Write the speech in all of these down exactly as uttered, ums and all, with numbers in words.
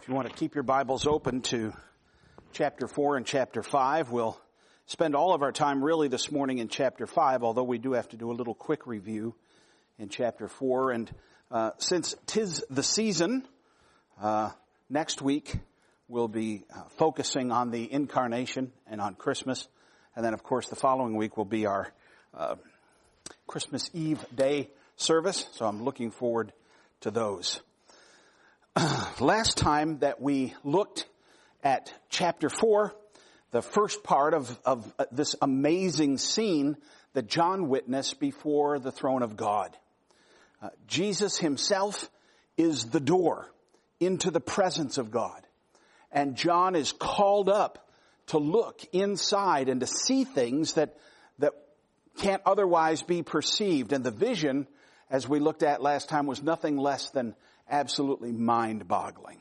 If you want to keep your Bibles open to chapter four and chapter five, we'll spend all of our time really this morning in chapter five, although we do have to do a little quick review in chapter four. And uh, since 'tis the season, uh, next week we'll be uh, focusing on the incarnation and on Christmas. And then, of course, the following week will be our uh, Christmas Eve day service. So I'm looking forward to those. Last time that we looked at chapter four, the first part of, of this amazing scene that John witnessed before the throne of God. Uh, Jesus himself is the door into the presence of God. And John is called up to look inside and to see things that, that can't otherwise be perceived. And the vision, as we looked at last time, was nothing less than absolutely mind-boggling.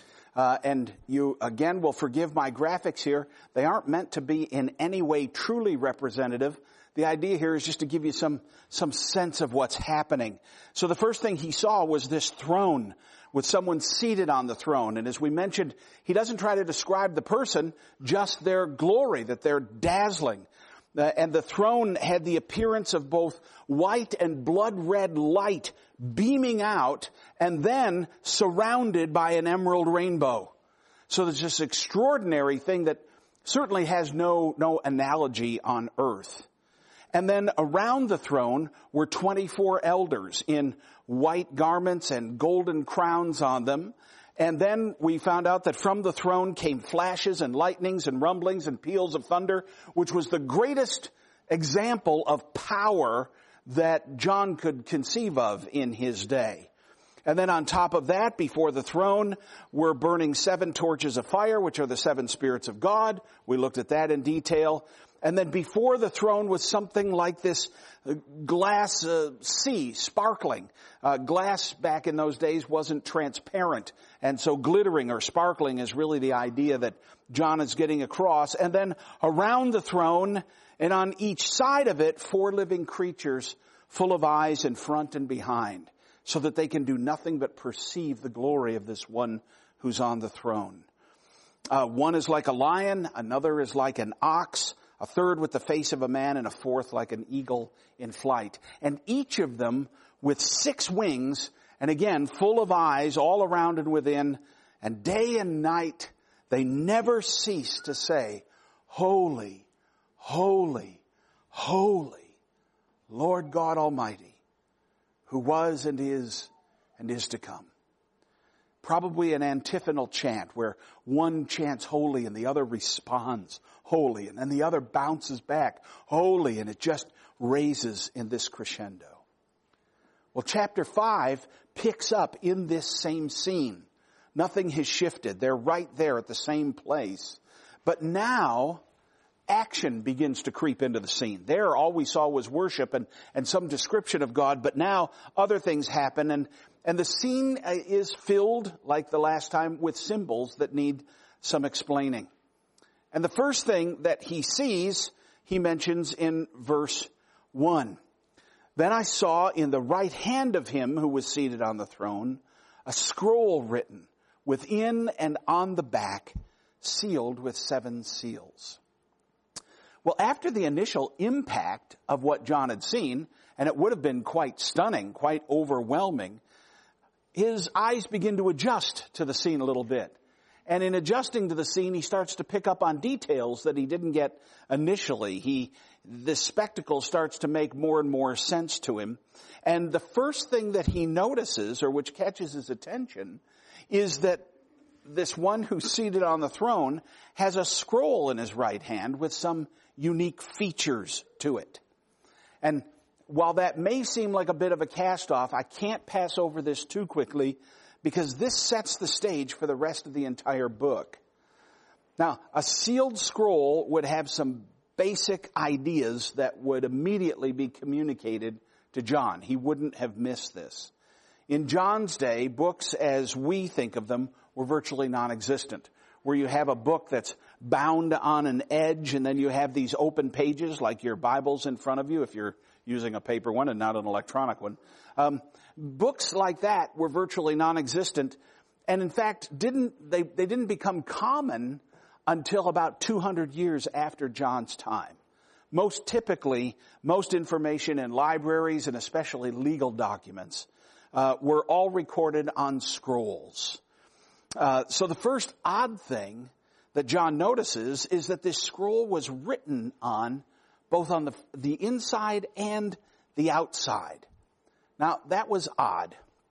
Uh, and you, again, will forgive my graphics here. They aren't meant to be in any way truly representative. The idea here is just to give you some, some sense of what's happening. So the first thing he saw was this throne with someone seated on the throne. And as we mentioned, he doesn't try to describe the person, just their glory, that they're dazzling. Uh, and the throne had the appearance of both white and blood-red light beaming out and then surrounded by an emerald rainbow. So there's this extraordinary thing that certainly has no, no analogy on earth. And then around the throne were twenty-four elders in white garments and golden crowns on them. And then we found out that from the throne came flashes and lightnings and rumblings and peals of thunder, which was the greatest example of power that John could conceive of in his day. And then on top of that, before the throne, were burning seven torches of fire, which are the seven spirits of God. We looked at that in detail. And then before the throne was something like this glass uh, sea, sparkling. Uh, glass back in those days wasn't transparent. And so glittering or sparkling is really the idea that John is getting across. And then around the throne and on each side of it, four living creatures full of eyes in front and behind, so that they can do nothing but perceive the glory of this one who's on the throne. Uh, one is like a lion, another is like an ox, a third with the face of a man, and a fourth like an eagle in flight. And each of them with six wings, and again, full of eyes all around and within, and day and night they never cease to say, "Holy, holy, holy, Lord God Almighty, who was and is and is to come." Probably an antiphonal chant where one chants holy and the other responds holy, and then the other bounces back holy, and it just raises in this crescendo. Well, chapter five picks up in this same scene. Nothing has shifted. They're right there at the same place. But now action begins to creep into the scene. There, all we saw was worship and, and some description of God, but now other things happen, and, and the scene is filled, like the last time, with symbols that need some explaining. And the first thing that he sees, he mentions in verse one. "Then I saw in the right hand of him who was seated on the throne a scroll written within and on the back, sealed with seven seals." Well, after the initial impact of what John had seen, and it would have been quite stunning, quite overwhelming, his eyes begin to adjust to the scene a little bit. And in adjusting to the scene, he starts to pick up on details that he didn't get initially. He, this spectacle starts to make more and more sense to him. And the first thing that he notices, or which catches his attention, is that this one who's seated on the throne has a scroll in his right hand with some unique features to it. And while that may seem like a bit of a cast-off, I can't pass over this too quickly, because this sets the stage for the rest of the entire book. Now, a sealed scroll would have some basic ideas that would immediately be communicated to John. He wouldn't have missed this. In John's day, books as we think of them were virtually non-existent, where you have a book that's bound on an edge, and then you have these open pages like your Bibles in front of you, if you're using a paper one and not an electronic one. Um, books like that were virtually non-existent, and in fact, didn't they, they didn't become common until about two hundred years after John's time. Most typically, most information in libraries and especially legal documents uh, were all recorded on scrolls. Uh, so the first odd thing that John notices is that this scroll was written on both on the, the inside and the outside. Now, that was odd.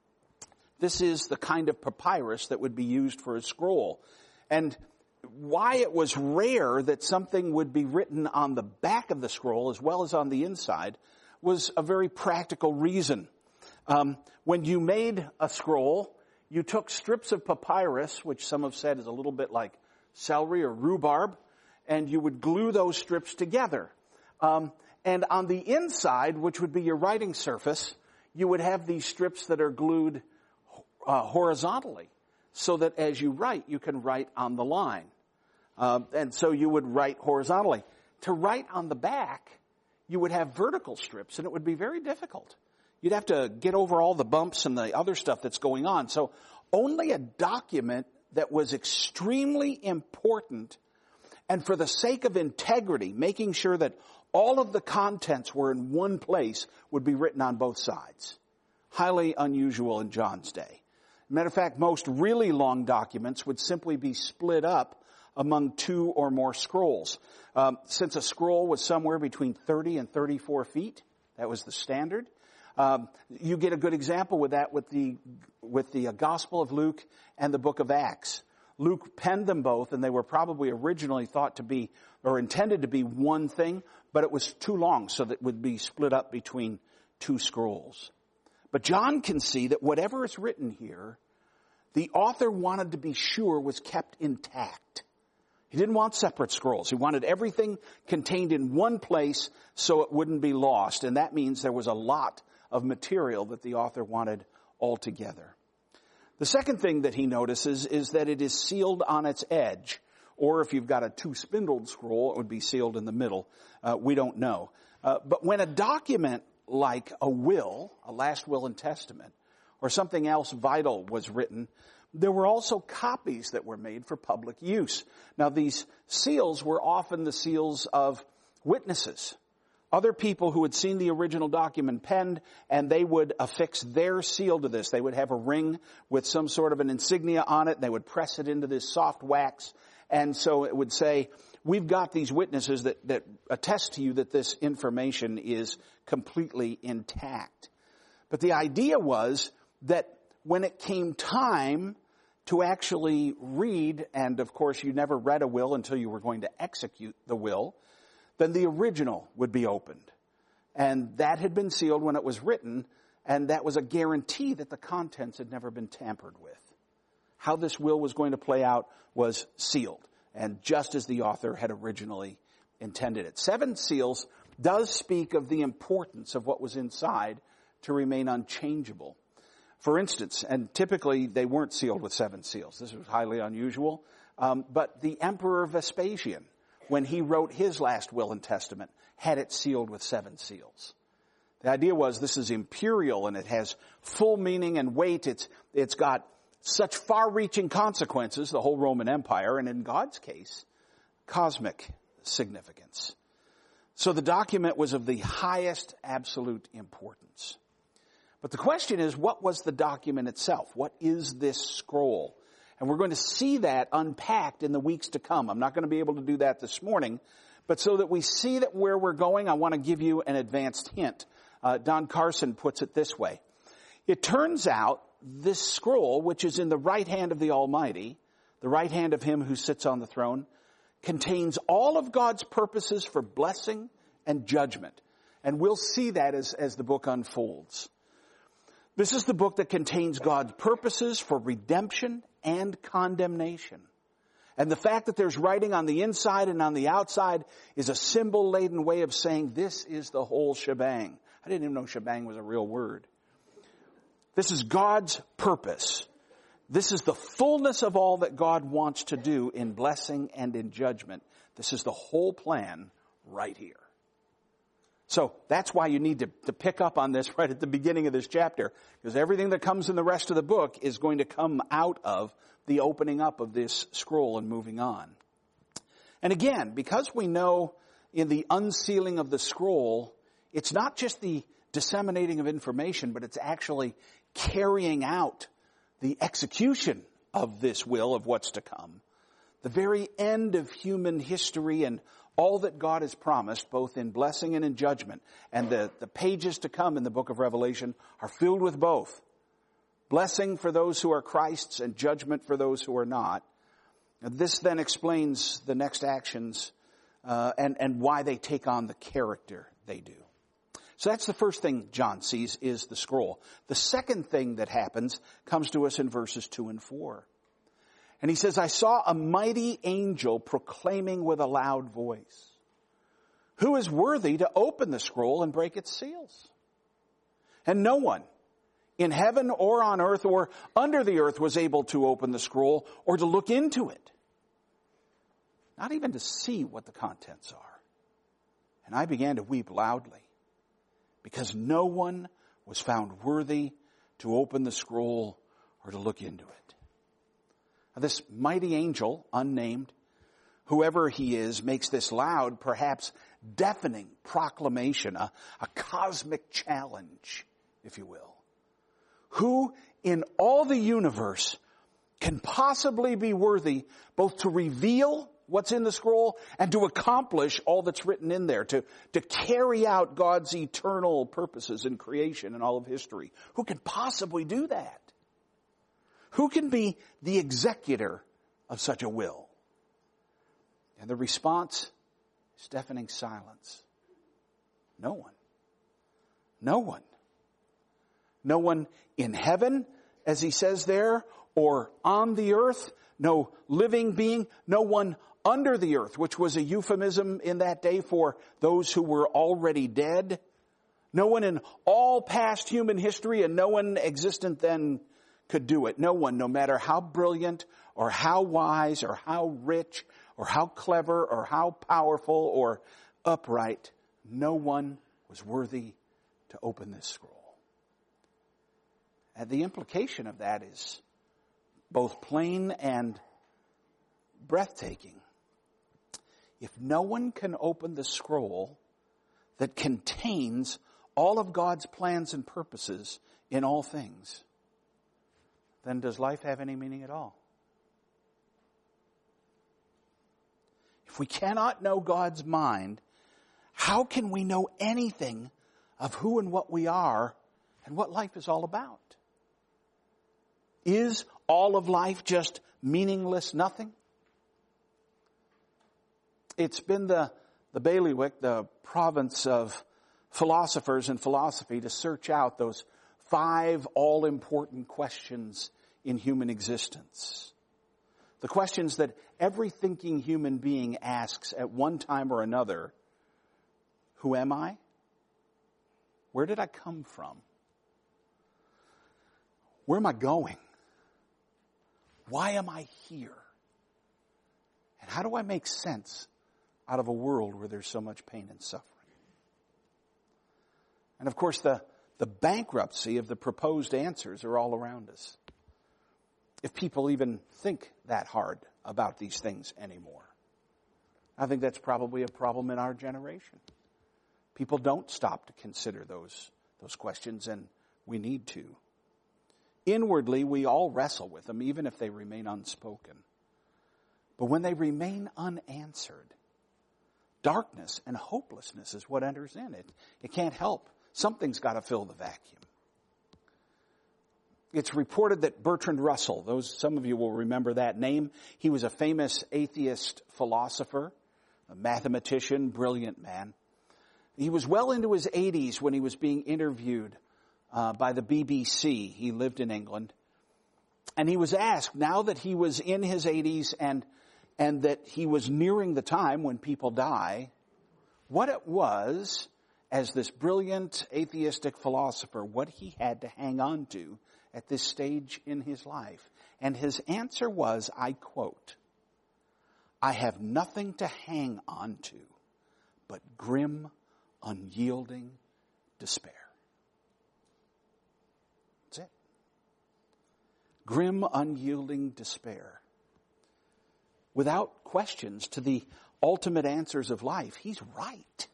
This is the kind of papyrus that would be used for a scroll. And why it was rare that something would be written on the back of the scroll as well as on the inside was a very practical reason. Um, when you made a scroll, you took strips of papyrus, which some have said is a little bit like celery or rhubarb, and you would glue those strips together. Um, and on the inside, which would be your writing surface, you would have these strips that are glued uh, horizontally, so that as you write, you can write on the line. Uh, and so you would write horizontally. To write on the back, you would have vertical strips, and it would be very difficult. You'd have to get over all the bumps and the other stuff that's going on. So only a document that was extremely important, and for the sake of integrity, making sure that all of the contents were in one place, would be written on both sides. Highly unusual in John's day. Matter of fact, most really long documents would simply be split up among two or more scrolls. Um, since a scroll was somewhere between thirty and thirty-four feet, that was the standard. Um, you get a good example with that with the with the uh, Gospel of Luke and the book of Acts. Luke penned them both, and they were probably originally thought to be or intended to be one thing, but it was too long, so that it would be split up between two scrolls. But John can see that whatever is written here, the author wanted to be sure was kept intact. He didn't want separate scrolls. He wanted everything contained in one place so it wouldn't be lost. And that means there was a lot of material that the author wanted all together. The second thing that he notices is that it is sealed on its edge. Or if you've got a two-spindled scroll, it would be sealed in the middle. Uh, we don't know. Uh, but when a document like a will, a last will and testament, or something else vital was written, there were also copies that were made for public use. Now, these seals were often the seals of witnesses, other people who had seen the original document penned, and they would affix their seal to this. They would have a ring with some sort of an insignia on it, and they would press it into this soft wax, and so it would say, we've got these witnesses that, that attest to you that this information is completely intact. But the idea was that when it came time to actually read, and of course you never read a will until you were going to execute the will, then the original would be opened. And that had been sealed when it was written, and that was a guarantee that the contents had never been tampered with. How this will was going to play out was sealed, and just as the author had originally intended it. Seven seals does speak of the importance of what was inside to remain unchangeable. For instance, and typically they weren't sealed with seven seals. This was highly unusual. Um, but the Emperor Vespasian, when he wrote his last will and testament, had it sealed with seven seals. The idea was this is imperial and it has full meaning and weight. It's, it's got such far-reaching consequences, the whole Roman Empire, and in God's case, cosmic significance. So the document was of the highest absolute importance. But the question is, what was the document itself? What is this scroll? And we're going to see that unpacked in the weeks to come. I'm not going to be able to do that this morning. But so that we see that where we're going, I want to give you an advanced hint. Uh, Don Carson puts it this way. It turns out this scroll, which is in the right hand of the Almighty, the right hand of him who sits on the throne, contains all of God's purposes for blessing and judgment. And we'll see that as, as the book unfolds. This is the book that contains God's purposes for redemption and condemnation. And the fact that there's writing on the inside and on the outside is a symbol-laden way of saying this is the whole shebang. I didn't even know shebang was a real word. This is God's purpose. This is the fullness of all that God wants to do in blessing and in judgment. This is the whole plan right here. So that's why you need to, to pick up on this right at the beginning of this chapter, because everything that comes in the rest of the book is going to come out of the opening up of this scroll and moving on. And again, because we know in the unsealing of the scroll, it's not just the disseminating of information, but it's actually carrying out the execution of this will of what's to come. The very end of human history and all that God has promised, both in blessing and in judgment. And the, the pages to come in the book of Revelation are filled with both. Blessing for those who are Christ's and judgment for those who are not. And this then explains the next actions uh, and, and why they take on the character they do. So that's the first thing John sees, is the scroll. The second thing that happens comes to us in verses two and four. And he says, I saw a mighty angel proclaiming with a loud voice, who is worthy to open the scroll and break its seals? And no one in heaven or on earth or under the earth was able to open the scroll or to look into it. Not even to see what the contents are. And I began to weep loudly, because no one was found worthy to open the scroll or to look into it. Now, this mighty angel, unnamed, whoever he is, makes this loud, perhaps deafening proclamation, a, a cosmic challenge, if you will. Who in all the universe can possibly be worthy both to reveal what's in the scroll and to accomplish all that's written in there, to, to carry out God's eternal purposes in creation and all of history? Who can possibly do that? Who can be the executor of such a will? And the response is deafening silence. No one. No one. No one in heaven, as he says there, or on the earth. No living being. No one under the earth, which was a euphemism in that day for those who were already dead. No one in all past human history, and no one existent then could do it. No one, no matter how brilliant or how wise or how rich or how clever or how powerful or upright, no one was worthy to open this scroll. And the implication of that is both plain and breathtaking. If no one can open the scroll that contains all of God's plans and purposes in all things, then does life have any meaning at all? If we cannot know God's mind, how can we know anything of who and what we are and what life is all about? Is all of life just meaningless nothing? It's been the, the bailiwick, the province of philosophers and philosophy, to search out those five all-important questions in human existence. The questions that every thinking human being asks at one time or another. Who am I? Where did I come from? Where am I going? Why am I here? And how do I make sense out of a world where there's so much pain and suffering? And of course, the, the bankruptcy of the proposed answers are all around us. If people even think that hard about these things anymore. I think that's probably a problem in our generation. People don't stop to consider those, those questions, and we need to. Inwardly, we all wrestle with them, even if they remain unspoken. But when they remain unanswered, darkness and hopelessness is what enters in it. It can't help. Something's got to fill the vacuum. It's reported that Bertrand Russell, those some of you will remember that name, he was a famous atheist philosopher, a mathematician, brilliant man. He was well into his eighties when he was being interviewed uh, by the B B C. He lived in England. And he was asked, now that he was in his eighties and and that he was nearing the time when people die, what it was, as this brilliant atheistic philosopher, what he had to hang on to at this stage in his life. And his answer was, I quote, "I have nothing to hang on to but grim unyielding despair. That's it. Grim, unyielding despair. Without questions to the ultimate answers of life, he's right.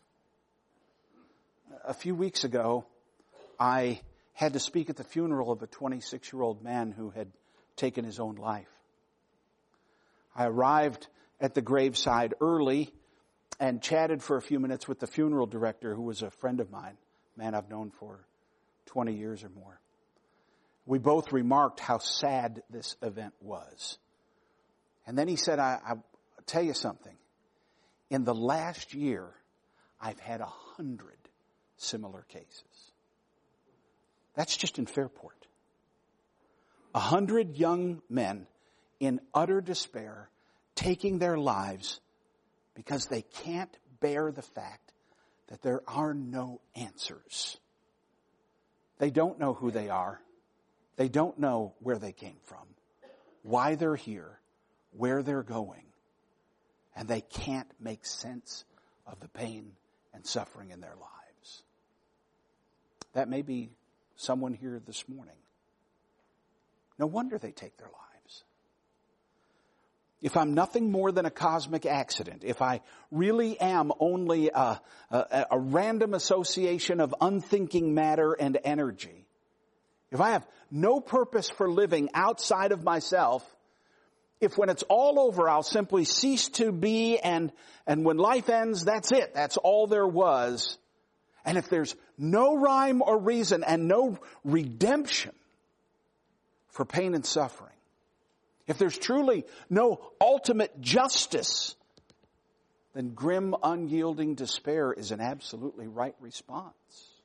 A few weeks ago, I had to speak at the funeral of a twenty-six-year-old man who had taken his own life. I arrived at the graveside early and chatted for a few minutes with the funeral director, who was a friend of mine, a man I've known for twenty years or more. We both remarked how sad this event was. And then he said, I, I'll tell you something. In the last year, I've had a hundred similar cases. That's just in Fairport. A hundred young men in utter despair taking their lives because they can't bear the fact that there are no answers. They don't know who they are. They don't know where they came from, why they're here, where they're going. And they can't make sense of the pain and suffering in their lives. That may be someone here this morning. No wonder they take their lives. If I'm nothing more than a cosmic accident, if I really am only a, a, a random association of unthinking matter and energy, if I have no purpose for living outside of myself, if when it's all over I'll simply cease to be, and, and when life ends, that's it, that's all there was, and if there's no rhyme or reason and no redemption for pain and suffering, if there's truly no ultimate justice, then grim, unyielding despair is an absolutely right response.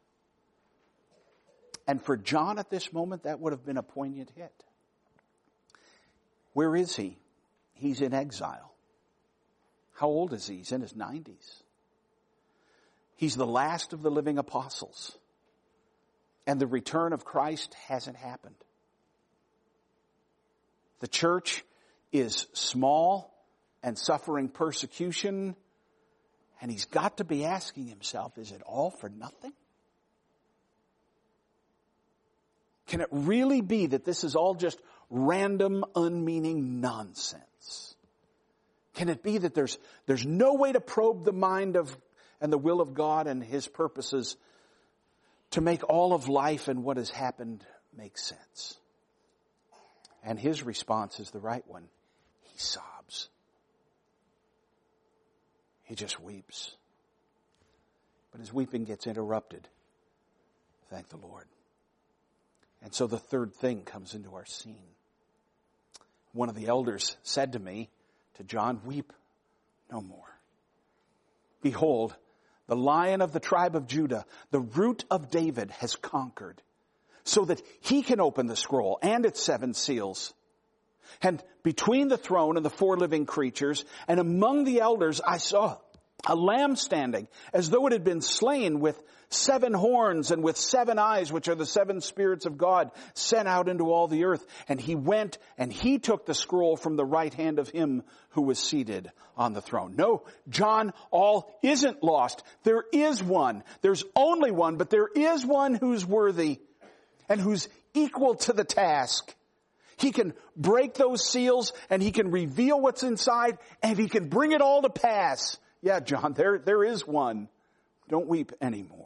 And for John at this moment, that would have been a poignant hit. Where is he? He's in exile. How old is he? He's in his nineties. He's the last of the living apostles. And the return of Christ hasn't happened. The church is small and suffering persecution. And he's got to be asking himself, is it all for nothing? Can it really be that this is all just random, unmeaning nonsense? Can it be that there's, there's no way to probe the mind of and the will of God and his purposes to make all of life and what has happened make sense? And his response is the right one. He sobs. He just weeps. But his weeping gets interrupted. Thank the Lord. And so the third thing comes into our scene. One of the elders said to me, to John, weep no more. Behold, the Lion of the tribe of Judah, the Root of David, has conquered, so that he can open the scroll and its seven seals. And between the throne and the four living creatures, and among the elders, I saw a lamb standing, as though it had been slain, with seven horns and with seven eyes, which are the seven spirits of God sent out into all the earth. And he went and he took the scroll from the right hand of him who was seated on the throne. No, John, all isn't lost. There is one. There's only one, but there is one who's worthy and who's equal to the task. He can break those seals and he can reveal what's inside and he can bring it all to pass. Yeah, John, there, there is one. Don't weep anymore.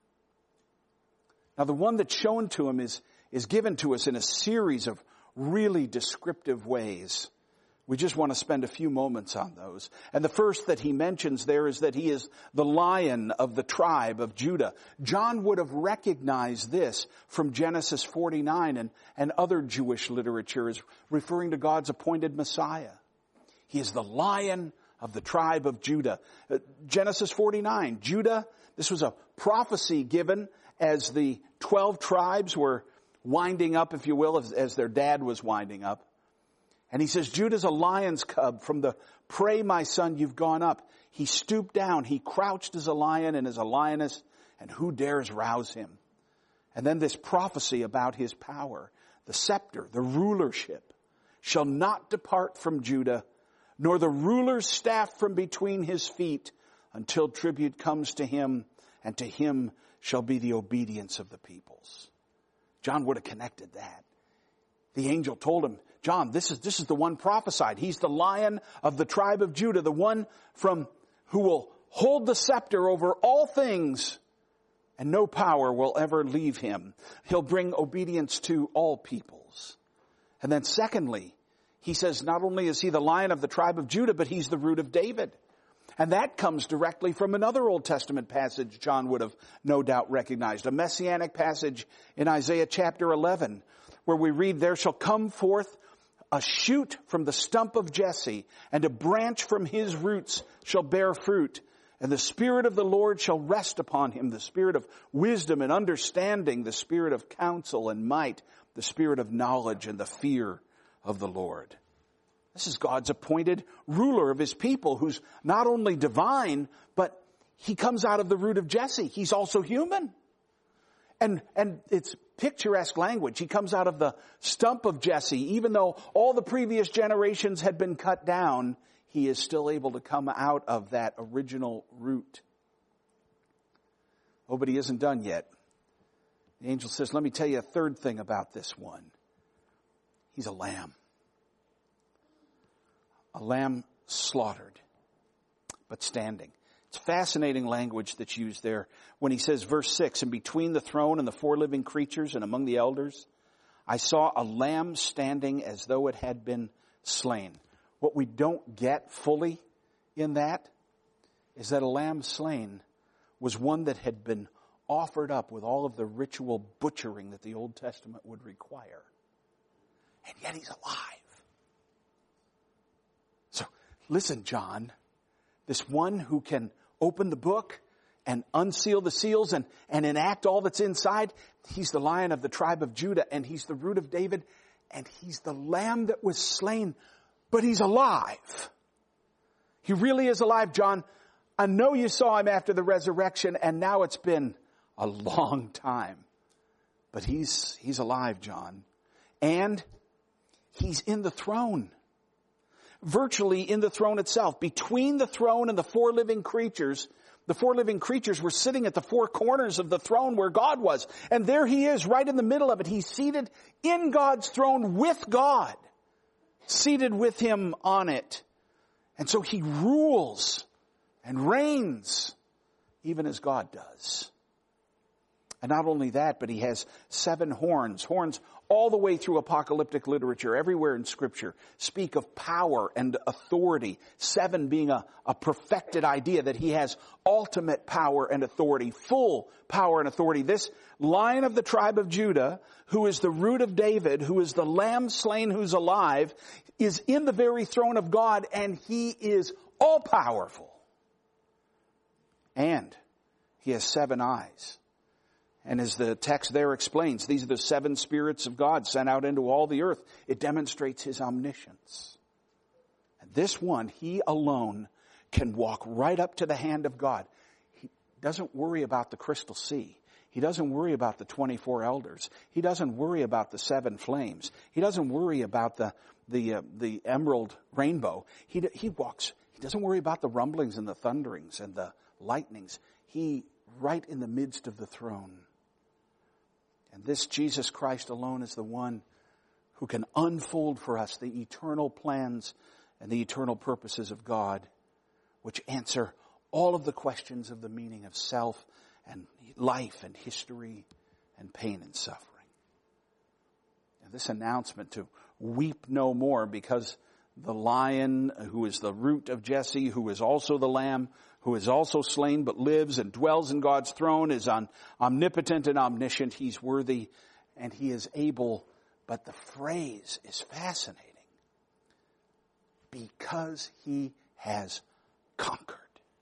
Now, the one that's shown to him is, is given to us in a series of really descriptive ways. We just want to spend a few moments on those. And the first that he mentions there is that he is the Lion of the tribe of Judah. John would have recognized this from Genesis forty-nine and, and other Jewish literature as referring to God's appointed Messiah. He is the Lion of the tribe of Judah. Uh, Genesis forty-nine, Judah, this was a prophecy given as the twelve tribes were winding up, if you will, as, as their dad was winding up. And he says, Judah's a lion's cub. From the prey, my son, you've gone up. He stooped down. He crouched as a lion and as a lioness. And who dares rouse him? And then this prophecy about his power. The scepter, the rulership, shall not depart from Judah, nor the ruler's staff from between his feet, until tribute comes to him and to him shall be the obedience of the peoples. John would have connected that. The angel told him, John, this is, this is the one prophesied. He's the Lion of the tribe of Judah, the one from who will hold the scepter over all things, and no power will ever leave him. He'll bring obedience to all peoples. And then secondly, he says not only is he the Lion of the tribe of Judah, but he's the root of David. And that comes directly from another Old Testament passage John would have no doubt recognized. A messianic passage in Isaiah chapter eleven, where we read, there shall come forth a shoot from the stump of Jesse, and a branch from his roots shall bear fruit. And the Spirit of the Lord shall rest upon him, the Spirit of wisdom and understanding, the Spirit of counsel and might, the Spirit of knowledge and the fear of the Lord. This is God's appointed ruler of his people, who's not only divine, but he comes out of the root of Jesse. He's also human. And, and it's picturesque language. He comes out of the stump of Jesse. Even though all the previous generations had been cut down, he is still able to come out of that original root. Oh, but he isn't done yet. The angel says, let me tell you a third thing about this one. He's a lamb. A lamb slaughtered, but standing. It's fascinating language that's used there when he says, verse six, and between the throne and the four living creatures and among the elders, I saw a lamb standing as though it had been slain. What we don't get fully in that is that a lamb slain was one that had been offered up with all of the ritual butchering that the Old Testament would require. And yet he's alive. So listen, John, this one who can open the book and unseal the seals and, and enact all that's inside, he's the Lion of the tribe of Judah, and he's the root of David, and he's the lamb that was slain, but he's alive. He really is alive, John. I know you saw him after the resurrection, and now it's been a long time. But he's, he's alive, John. And he's in the throne. Virtually in the throne itself. Between the throne and the four living creatures, the four living creatures were sitting at the four corners of the throne where God was. And there he is, right in the middle of it. He's seated in God's throne with God. Seated with him on it. And so he rules and reigns, even as God does. And not only that, but he has seven horns. Horns all the way through apocalyptic literature, everywhere in Scripture, speak of power and authority. Seven being a, a perfected idea that he has ultimate power and authority, full power and authority. This Lion of the tribe of Judah, who is the root of David, who is the lamb slain who's alive, is in the very throne of God, and he is all-powerful. And he has seven eyes. And as the text there explains, these are the seven spirits of God sent out into all the earth. It demonstrates his omniscience. And this one, he alone, can walk right up to the hand of God. He doesn't worry about the crystal sea. He doesn't worry about the twenty-four elders. He doesn't worry about the seven flames. He doesn't worry about the the uh, the emerald rainbow. He he walks. He doesn't worry about the rumblings and the thunderings and the lightnings. He right in the midst of the throne. And this Jesus Christ alone is the one who can unfold for us the eternal plans and the eternal purposes of God, which answer all of the questions of the meaning of self and life and history and pain and suffering. And this announcement to weep no more, because the Lion, who is the root of Jesse, who is also the Lamb, who is also slain but lives and dwells in God's throne, is on, omnipotent and omniscient. He's worthy and he is able. But the phrase is fascinating. Because he has conquered.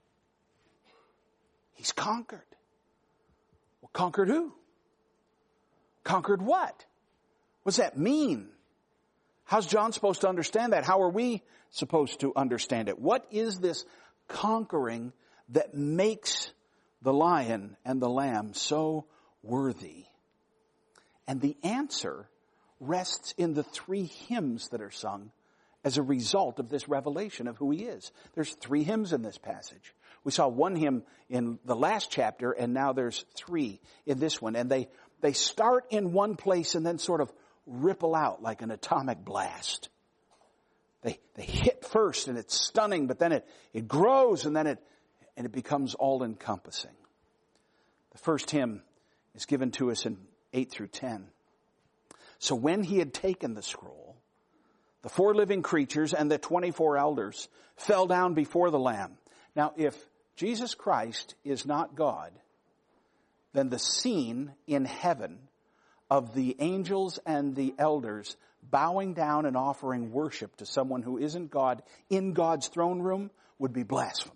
He's conquered. Well, conquered who? Conquered what? What's that mean? How's John supposed to understand that? How are we supposed to understand it? What is this conquering that makes the Lion and the Lamb so worthy? And the answer rests in the three hymns that are sung as a result of this revelation of who he is. There's three hymns in this passage. We saw one hymn in the last chapter, and now there's three in this one. And they, they start in one place and then sort of ripple out like an atomic blast. They, they hit first and it's stunning, but then it, it grows and then it, and it becomes all encompassing. The first hymn is given to us in eight through ten. So when he had taken the scroll, the four living creatures and the twenty-four elders fell down before the Lamb. Now, if Jesus Christ is not God, then the scene in heaven of the angels and the elders bowing down and offering worship to someone who isn't God in God's throne room would be blasphemy.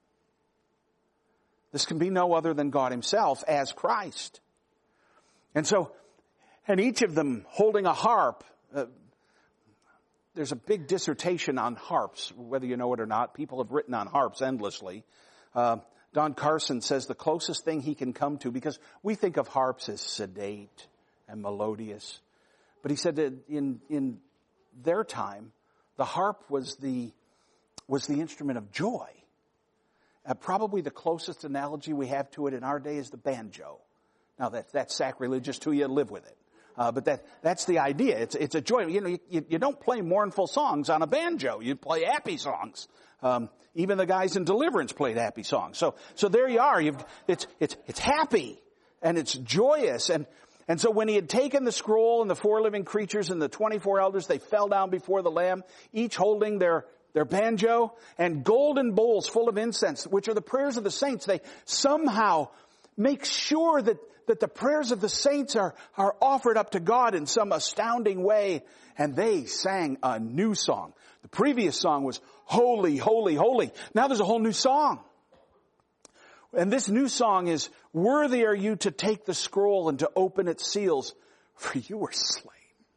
This can be no other than God himself as Christ. And so, and each of them holding a harp. Uh, there's a big dissertation on harps, whether you know it or not. People have written on harps endlessly. Uh, Don Carson says the closest thing he can come to, because we think of harps as sedate and melodious. But he said that in, in their time, the harp was the, was the instrument of joy. Uh, probably the closest analogy we have to it in our day is the banjo. Now that, that's sacrilegious to you, live with it. Uh, but that, that's the idea. It's, it's a joy. You know, you, you don't play mournful songs on a banjo. You play happy songs. Um, even the guys in Deliverance played happy songs. So, so there you are. You've, it's, it's, it's happy and it's joyous. And, and so when he had taken the scroll and the four living creatures and the twenty-four elders, they fell down before the Lamb, each holding their, their banjo and golden bowls full of incense, which are the prayers of the saints. They somehow make sure that that the prayers of the saints are, are offered up to God in some astounding way. And they sang a new song. The previous song was Holy, Holy, Holy. Now there's a whole new song. And this new song is, worthy are you to take the scroll and to open its seals, for you were slain.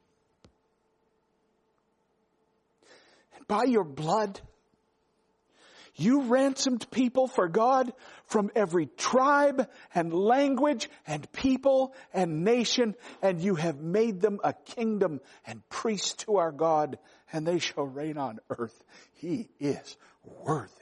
And by your blood, you ransomed people for God from every tribe and language and people and nation, and you have made them a kingdom and priests to our God, and they shall reign on earth. He is worthy.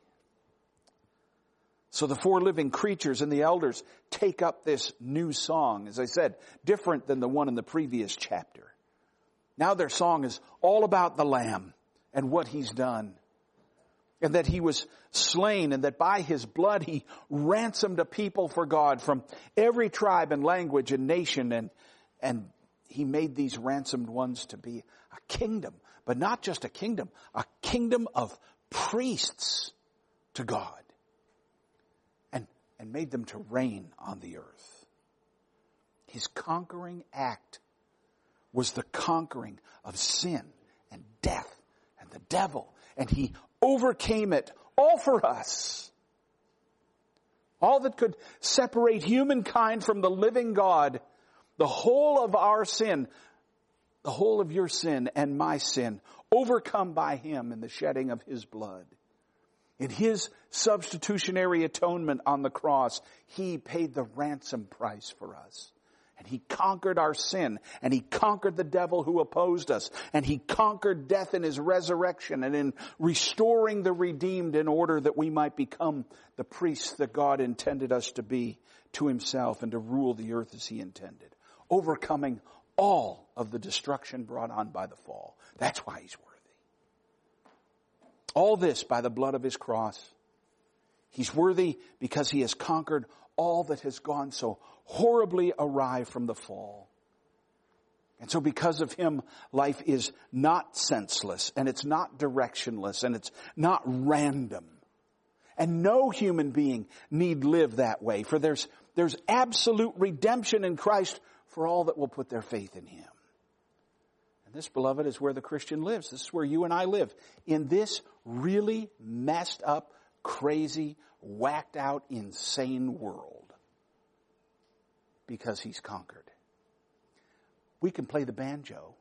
So the four living creatures and the elders take up this new song, as I said, different than the one in the previous chapter. Now their song is all about the Lamb and what he's done. And that he was slain, and that by his blood he ransomed a people for God from every tribe and language and nation. And, and he made these ransomed ones to be a kingdom, but not just a kingdom, a kingdom of priests to God. And, and made them to reign on the earth. His conquering act was the conquering of sin and death and the devil. And he overcame it all for us. All that could separate humankind from the living God, the whole of our sin, the whole of your sin and my sin, overcome by him in the shedding of his blood. In his substitutionary atonement on the cross, he paid the ransom price for us. And he conquered our sin, and he conquered the devil who opposed us, and he conquered death in his resurrection and in restoring the redeemed in order that we might become the priests that God intended us to be to himself and to rule the earth as he intended, overcoming all of the destruction brought on by the fall. That's why he's worthy. All this by the blood of his cross. He's worthy because he has conquered all that has gone so horribly awry from the fall. And so because of him, life is not senseless, and it's not directionless, and it's not random. And no human being need live that way, for there's, there's absolute redemption in Christ for all that will put their faith in him. And this, beloved, is where the Christian lives. This is where you and I live. In this really messed up, crazy, whacked out, insane world. Because he's conquered. We can play the banjo,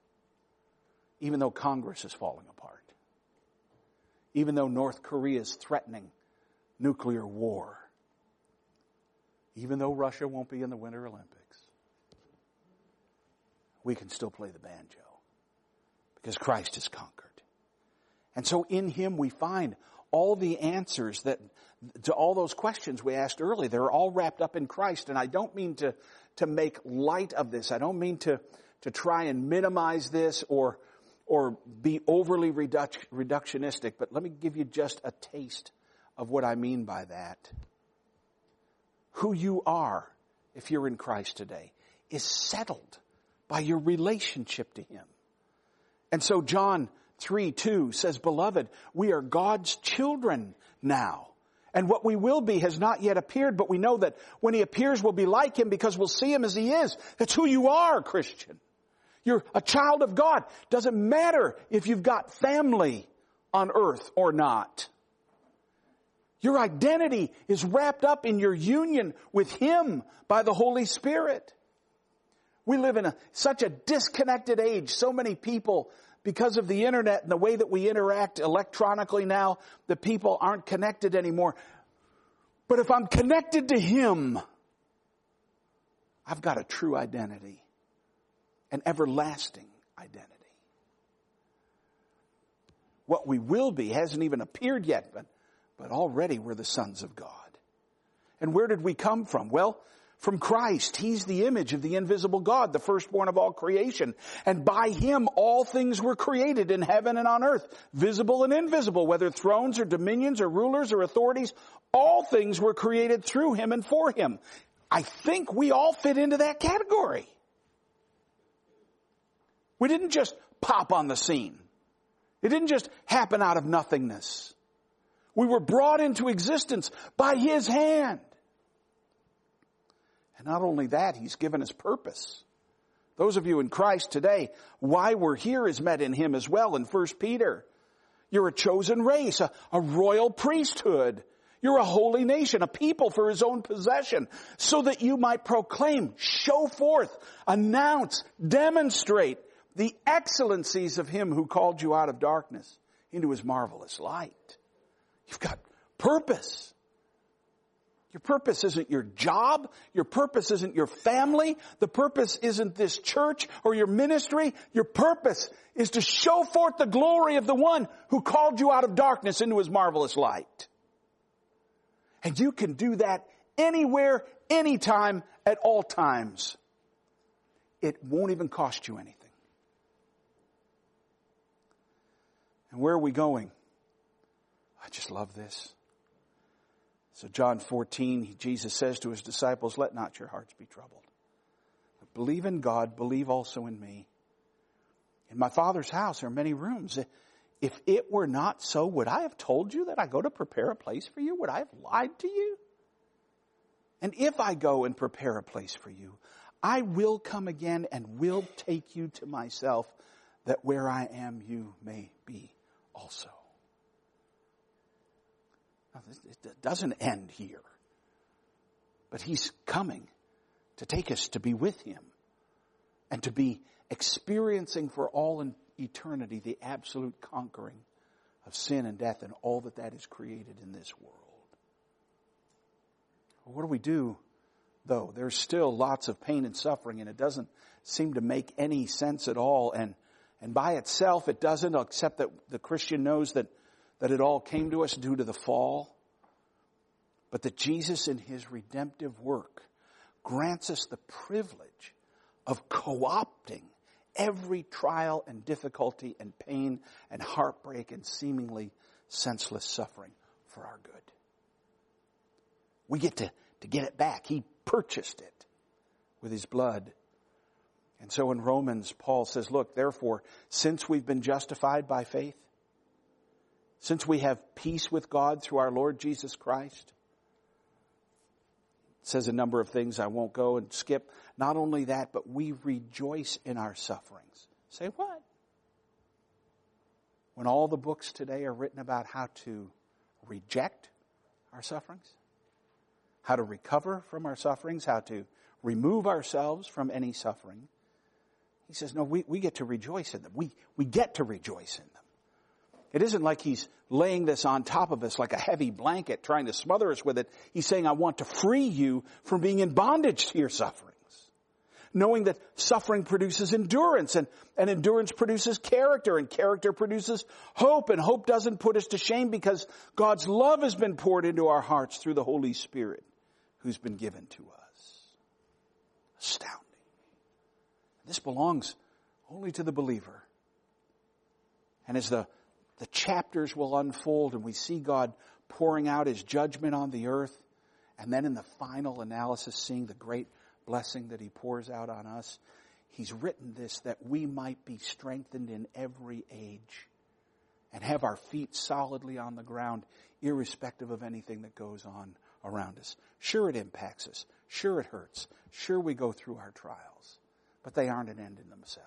even though Congress is falling apart. Even though North Korea is threatening nuclear war. Even though Russia won't be in the Winter Olympics. We can still play the banjo. Because Christ has conquered. And so in him we find all the answers that to all those questions we asked earlier. They're all wrapped up in Christ. And I don't mean to, to make light of this. I don't mean to, to try and minimize this or, or be overly reduc- reductionistic. But let me give you just a taste of what I mean by that. Who you are, if you're in Christ today, is settled by your relationship to Him. And so John three two says, Beloved, we are God's children now. And what we will be has not yet appeared, but we know that when He appears, we'll be like Him because we'll see Him as He is. That's who you are, Christian. You're a child of God. Doesn't matter if you've got family on earth or not. Your identity is wrapped up in your union with Him by the Holy Spirit. We live in a, such a disconnected age. So many people, because of the internet and the way that we interact electronically now, the people aren't connected anymore. But if I'm connected to Him, I've got a true identity, an everlasting identity. What we will be hasn't even appeared yet, but, but already we're the sons of God. And where did we come from? Well, from Christ. He's the image of the invisible God, the firstborn of all creation. And by Him all things were created in heaven and on earth, visible and invisible, whether thrones or dominions or rulers or authorities. All things were created through Him and for Him. I think we all fit into that category. We didn't just pop on the scene. It didn't just happen out of nothingness. We were brought into existence by His hand. And not only that, He's given us purpose. Those of you in Christ today, why we're here is met in Him as well in First Peter. You're a chosen race, a, a royal priesthood. You're a holy nation, a people for His own possession, so that you might proclaim, show forth, announce, demonstrate the excellencies of Him who called you out of darkness into His marvelous light. You've got purpose. Your purpose isn't your job. Your purpose isn't your family. The purpose isn't this church or your ministry. Your purpose is to show forth the glory of the one who called you out of darkness into His marvelous light. And you can do that anywhere, anytime, at all times. It won't even cost you anything. And where are we going? I just love this. So John fourteen, Jesus says to His disciples, Let not your hearts be troubled. But believe in God, believe also in me. In my Father's house are many rooms. If it were not so, would I have told you that I go to prepare a place for you? Would I have lied to you? And if I go and prepare a place for you, I will come again and will take you to myself, that where I am, you may be also. Now, it doesn't end here. But He's coming to take us to be with Him and to be experiencing for all in eternity the absolute conquering of sin and death and all that that is created in this world. Well, what do we do, though? There's still lots of pain and suffering, and it doesn't seem to make any sense at all. And, and by itself, it doesn't, except that the Christian knows that that it all came to us due to the fall, but that Jesus in His redemptive work grants us the privilege of co-opting every trial and difficulty and pain and heartbreak and seemingly senseless suffering for our good. We get to, to get it back. He purchased it with His blood. And so in Romans, Paul says, look, therefore, since we've been justified by faith, since we have peace with God through our Lord Jesus Christ, it says a number of things I won't go and skip. Not only that, but we rejoice in our sufferings. Say what? When all the books today are written about how to reject our sufferings, how to recover from our sufferings, how to remove ourselves from any suffering, he says, no, we, we get to rejoice in them. We, we get to rejoice in them. It isn't like He's laying this on top of us like a heavy blanket, trying to smother us with it. He's saying, I want to free you from being in bondage to your sufferings. knowing that suffering produces endurance, and, and endurance produces character, and character produces hope, and hope doesn't put us to shame because God's love has been poured into our hearts through the Holy Spirit who's been given to us. Astounding. This belongs only to the believer. And as the, the chapters will unfold and we see God pouring out his judgment on the earth, and then in the final analysis seeing the great blessing that he pours out on us, he's written this that we might be strengthened in every age and have our feet solidly on the ground, irrespective of anything that goes on around us. Sure, it impacts us. Sure, it hurts. Sure, we go through our trials. But they aren't an end in themselves.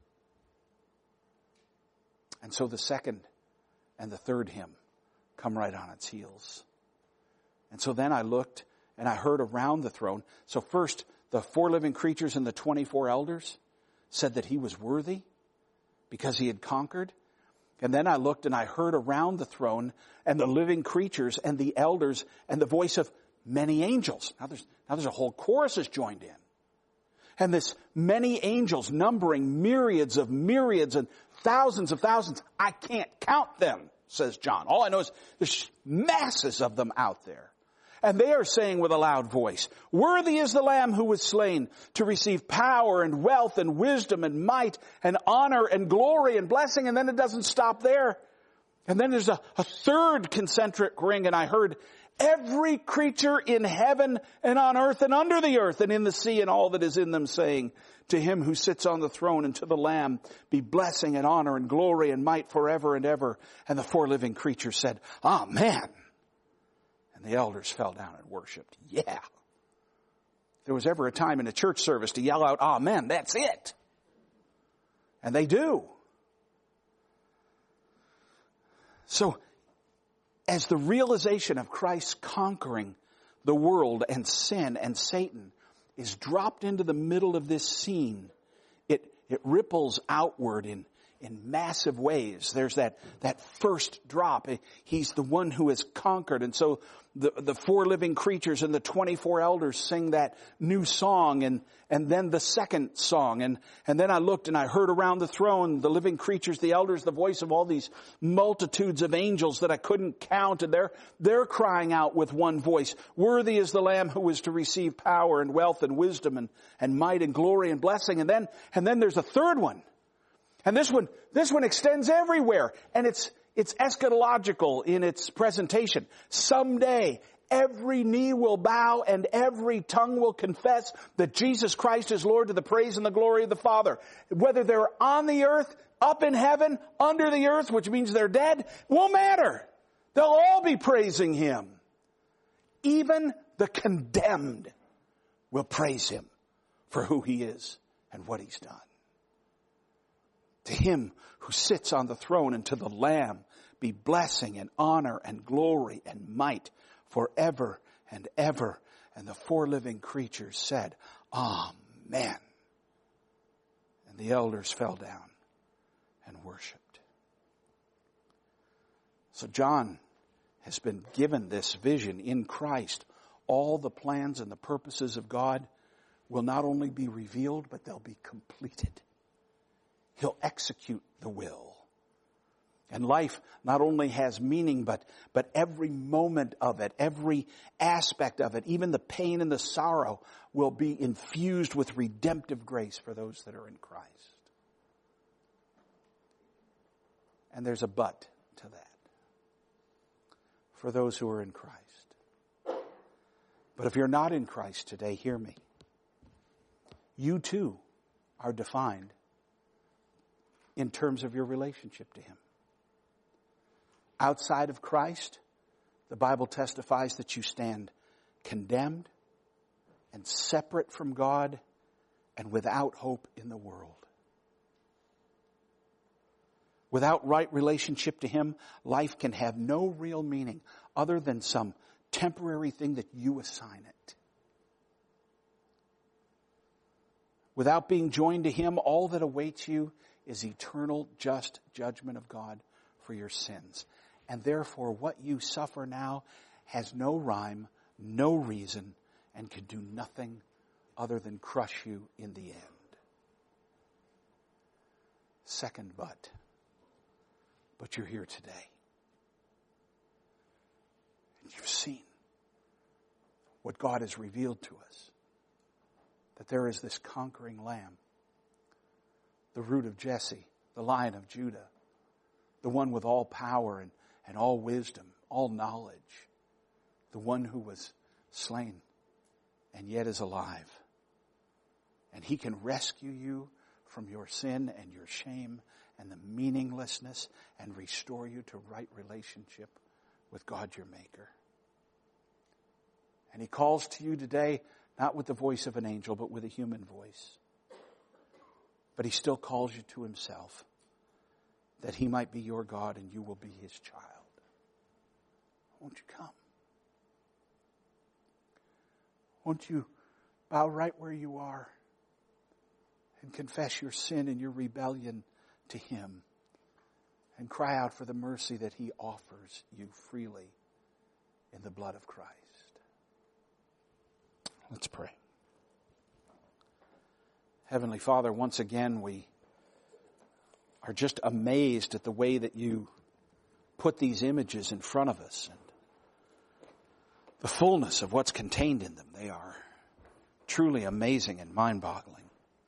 And so the second and the third hymn come right on its heels. And so then I looked and I heard around the throne. So first, the four living creatures and the twenty-four elders said that he was worthy because he had conquered. And then I looked and I heard around the throne and the living creatures and the elders and the voice of many angels. Now there's, now there's a whole chorus is joined in. And this many angels numbering myriads of myriads and thousands of thousands. I can't count them, says John. All I know is there's masses of them out there. And they are saying with a loud voice, worthy is the Lamb who was slain to receive power and wealth and wisdom and might and honor and glory and blessing. And then it doesn't stop there. And then there's a, a third concentric ring, and I heard every creature in heaven and on earth and under the earth and in the sea and all that is in them saying, to him who sits on the throne and to the Lamb be blessing and honor and glory and might forever and ever. And the four living creatures said, Amen. And the elders fell down and worshiped. Yeah. If there was ever a time in a church service to yell out, Amen, that's it. And they do. So, as the realization of Christ conquering the world and sin and Satan is dropped into the middle of this scene, it, it ripples outward in, in massive ways. There's that, that first drop. He's the one who has conquered. And so the, the four living creatures and the twenty-four elders sing that new song, and, and then the second song. And, and then I looked and I heard around the throne, the living creatures, the elders, the voice of all these multitudes of angels that I couldn't count. And they're, they're crying out with one voice, worthy is the Lamb who is to receive power and wealth and wisdom and, and might and glory and blessing. And then, and then there's a third one. And this one, this one extends everywhere. And it's, it's eschatological in its presentation. Someday, every knee will bow and every tongue will confess that Jesus Christ is Lord to the praise and the glory of the Father. Whether they're on the earth, up in heaven, under the earth, which means they're dead, won't matter. They'll all be praising him. Even the condemned will praise him for who he is and what he's done. To him who sits on the throne and to the Lamb be blessing and honor and glory and might forever and ever. And the four living creatures said, Amen. And the elders fell down and worshiped. So John has been given this vision in Christ. All the plans and the purposes of God will not only be revealed, but they'll be completed. He'll execute the will. And life not only has meaning, but, but every moment of it, every aspect of it, even the pain and the sorrow will be infused with redemptive grace for those that are in Christ. And there's a but to that. For those who are in Christ. But if you're not in Christ today, hear me. You too are defined in terms of your relationship to him. Outside of Christ, the Bible testifies that you stand condemned and separate from God and without hope in the world. Without right relationship to him, life can have no real meaning other than some temporary thing that you assign it. Without being joined to him, all that awaits you is eternal just judgment of God for your sins. And therefore, what you suffer now has no rhyme, no reason, and can do nothing other than crush you in the end. Second but, but you're here today. And you've seen what God has revealed to us. That there is this conquering Lamb, the root of Jesse, the Lion of Judah, the one with all power and, and all wisdom, all knowledge, the one who was slain and yet is alive. And he can rescue you from your sin and your shame and the meaninglessness and restore you to right relationship with God your Maker. And he calls to you today, not with the voice of an angel, but with a human voice. But he still calls you to himself, that he might be your God and you will be his child. Won't you come? Won't you bow right where you are and confess your sin and your rebellion to him and cry out for the mercy that he offers you freely in the blood of Christ? Let's pray. Heavenly Father, once again we are just amazed at the way that you put these images in front of us and the fullness of what's contained in them. They are truly amazing and mind-boggling.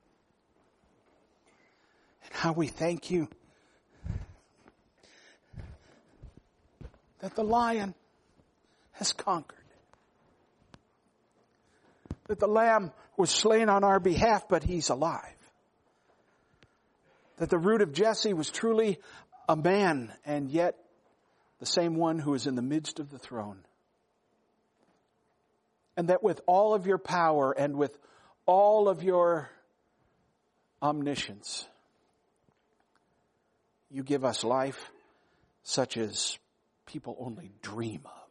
And how we thank you that the Lion has conquered. That the Lamb was slain on our behalf, but he's alive. That the root of Jesse was truly a man, and yet the same one who is in the midst of the throne. And that with all of your power and with all of your omniscience, you give us life such as people only dream of.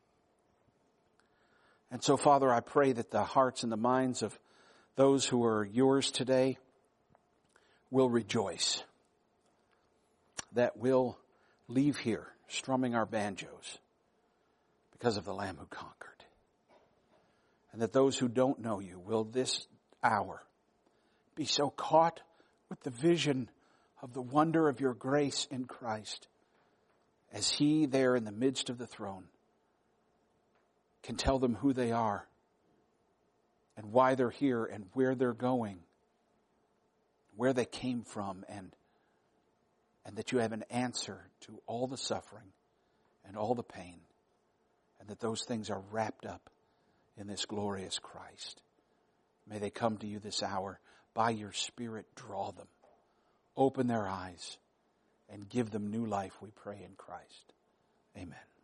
And so, Father, I pray that the hearts and the minds of those who are yours today will rejoice. That we'll leave here strumming our banjos because of the Lamb who conquered. And that those who don't know you will this hour be so caught with the vision of the wonder of your grace in Christ as he there in the midst of the throne can tell them who they are and why they're here and where they're going, where they came from, and and that you have an answer to all the suffering and all the pain, and that those things are wrapped up in this glorious Christ. May they come to you this hour. By your Spirit, draw them. Open their eyes and give them new life, we pray in Christ. Amen.